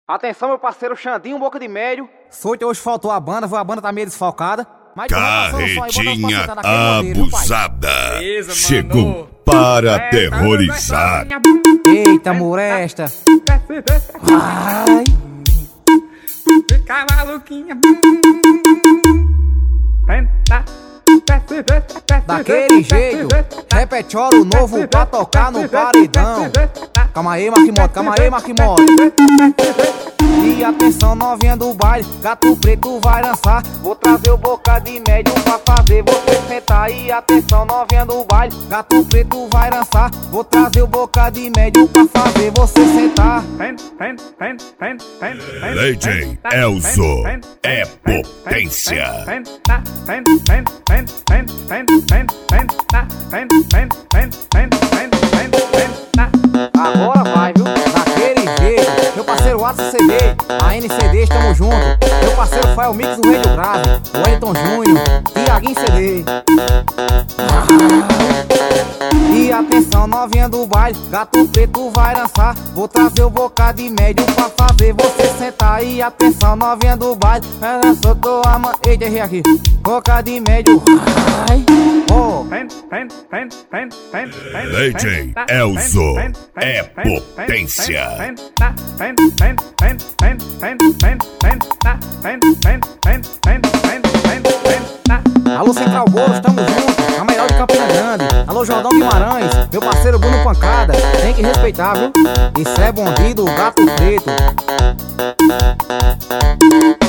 Atenção, meu parceiro Xandinho, boca de médio. Sorte hoje faltou a banda tá meio desfalcada. Carretinha abusada. Chegou para aterrorizar. Eita, Muresta. Vai. Fica maluquinha. Daquele jeito, repetiório novo pra tocar no paredão. Calma aí, Marquimoto. E atenção, novinha do baile, gato preto vai dançar. Vou trazer o boca de médio pra fazer você sentar. E atenção, novinha do baile, gato preto vai dançar. Vou trazer o boca de médio pra fazer você sentar. DJ Elzo é potência. Agora vai, viu? Daquele jeito. Meu parceiro Watson CD, a NCD, estamos junto. Meu parceiro Fael Mix do Radio Grave, o Wellington Júnior, Tiaguinho CD. E atenção, novinha do baile, gato preto vai dançar. Vou trazer o boca de médio pra fazer você sentar. E atenção, novinha do baile, ela soltou a mão. Eita, errei aqui. Boca de médio. Ai. Oh. DJ Elzo é potência. Alô Central Bolos, tamo junto, a melhor de Campina Grande. Alô Jordão Guimarães, meu parceiro Bruno Pancada. Tem que respeitar, viu? Isso é bandido, gato preto.